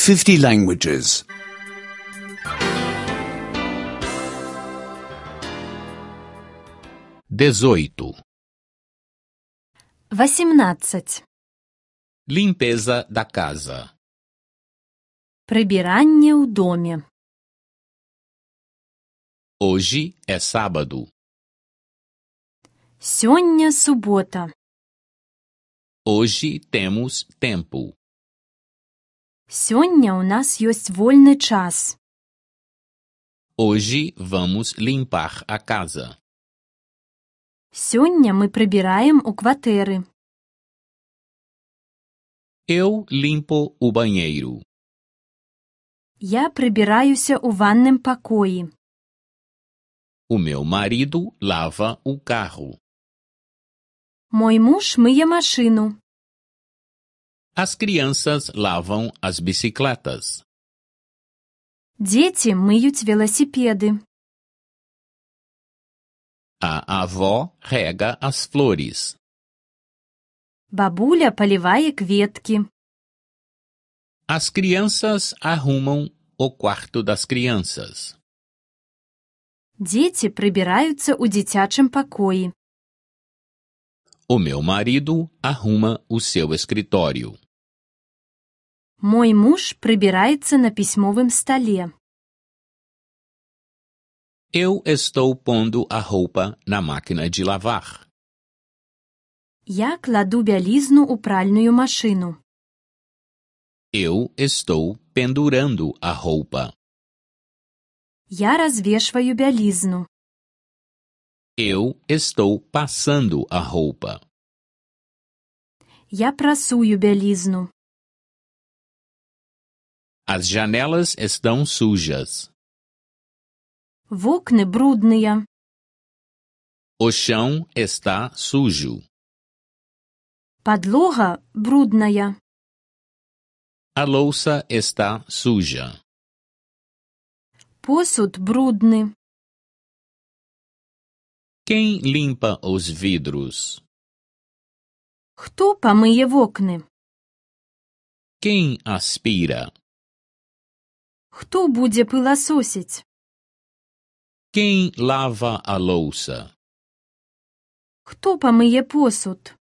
50 languages. 18. 18. Limpeza da casa. Прибирання у домі. Hoje é sábado. Сьогодні субота. Hoje temos tempo. Сьогодні у нас есть вольний час. Hoje vamos limpar a casa. Сьогодні ми прибираємо у квартири. Eu limpo o banheiro. Я прибираюся у ванним покої. O meu marido lava o carro. Мой муж миє машину. As crianças lavam as bicicletas. Діти миють велосипеди. A avó rega as flores. Бабуля поливає квітки. As crianças arrumam o quarto das crianças. Діти прибираються у дитячому покої. O meu marido arruma o seu escritório. Мой муж прибирається на письмовому столі. Eu estou pondo a roupa na máquina de lavar. Я кладу білизну у пральну машину. Eu estou pendurando a roupa. Я розвішую білизну. Eu estou passando a roupa. Я прасую білизну. As janelas estão sujas. Вокна брудні. O chão está sujo. Подлога брудная. A louça está suja. Посуд брудний. Quem limpa os vidros? Хто помиє вокна? Quem aspira? Хто буде пилососить? Quem lava a louça? Хто помиє посуд?